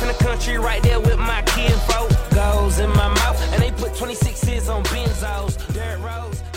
the country right there with my kinfolk. Goes in my mouth, and they put 26s on benzos. Dirt roads.